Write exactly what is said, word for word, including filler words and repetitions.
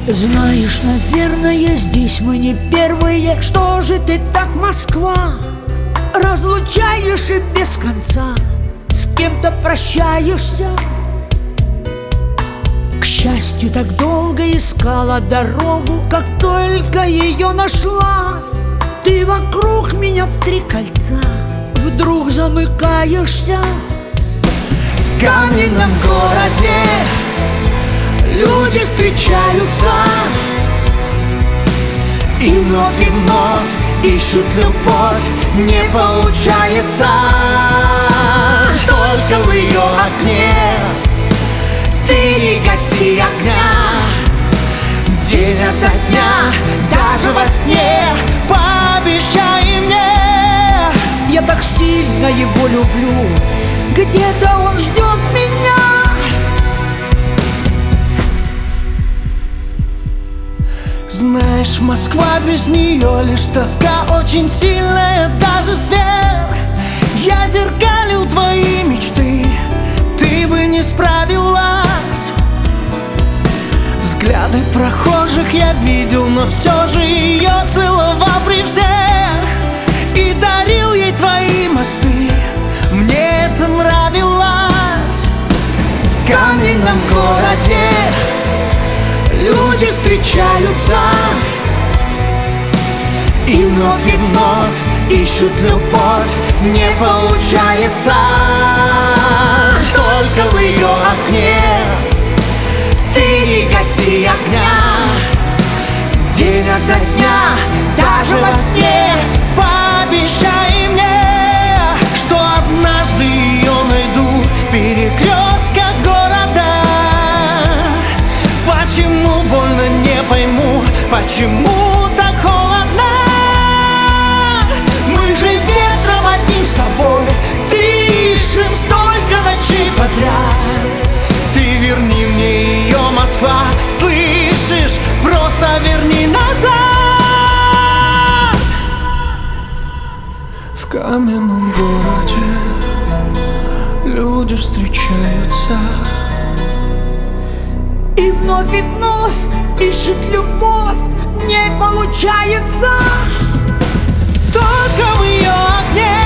Знаешь, наверное, здесь мы не первые. Что же ты так, Москва, разлучаешь и без конца с кем-то прощаешься? К счастью, так долго искала дорогу, как только ее нашла, ты вокруг меня в три кольца вдруг замыкаешься. В каменном городе люди встречаются и вновь и вновь ищут любовь, не получается. Только в ее окне ты не гаси огня, день ото дня, даже во сне пообещай мне. Я так сильно его люблю, где-то он ждет меня. Знаешь, Москва без нее лишь тоска очень сильная, даже сверх. Я зеркалил твои мечты, ты бы не справилась. Взгляды прохожих я видел, но все же ее целовал при всех и дарил ей твои мосты, мне это нравилось. В каменном городе люди встречаются и вновь и вновь ищут любовь, не получается. Только в ее окне ты не гаси огня, день ото дня, даже во сне пообещай мне, что однажды ее найду в перекрестках города. Почему больно, не пойму, почему так холодно? Мы же ветром одним с тобой дышим столько ночей подряд. Ты верни мне ее, Москва, слышишь? Просто верни назад. В каменном городе люди встречаются и вновь и вновь ищет любовь, не получается. Только в ее огне